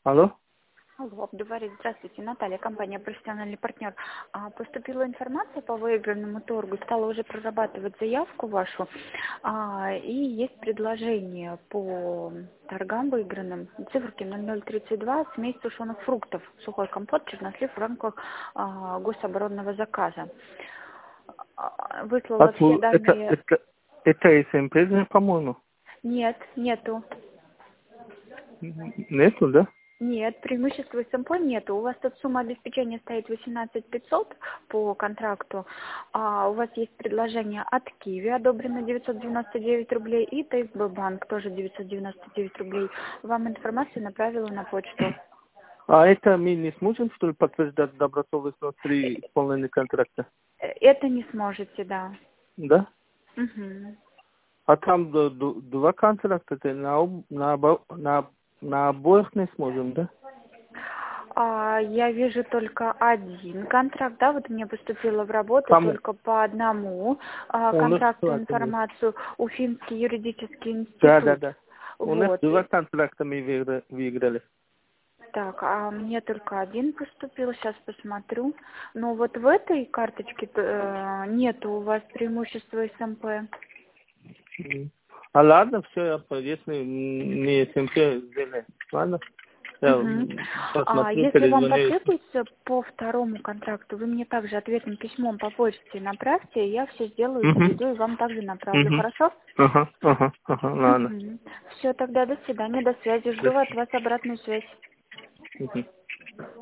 Алло? Алло, Абдуварик, здравствуйте, Наталья, компания «Профессиональный партнер». Поступила информация по выигранному торгу, стала уже прорабатывать заявку вашу, и есть предложение по торгам выигранным. Циферки 0032, смесь сушеных фруктов, сухой компот, чернослив в рамках гособоронного заказа. Выслала все данные. Это из импризы, по-моему? Нет, нету. Нету, да? Нет, преимущества СМП нету. У вас тут сумма обеспечения стоит 18 500 по контракту, а у вас есть предложение от Киви, одобрено 999 рублей, и ТСБ банк, тоже 999 рублей. Вам информацию направила на почту. А это мы не сможем, что ли, подтверждать добросовестность при исполнении контракта? Это не сможете, да. Да? Угу. А там два контракта, это на обоих не сможем, да? Я вижу только один контракт, да, вот мне поступило в работу Кому? только по одному У нас контракту два, конечно. информацию, Уфимский юридический институт. Да. У нас Вот. два контракта мы выиграли. Так, а мне только один поступил, сейчас посмотрю. Но вот в этой карточке нету у вас преимущества СМП. А ладно, все, если не СМП сделаем. Ладно? Я Угу. посмотрю, Если вам перезвоню. потребуется по второму контракту, вы мне также ответным письмом по почте направьте, я все сделаю, переведу и вам также направлю, хорошо? Ага, ладно. Все, тогда до свидания, до связи. Жду от вас обратную связь.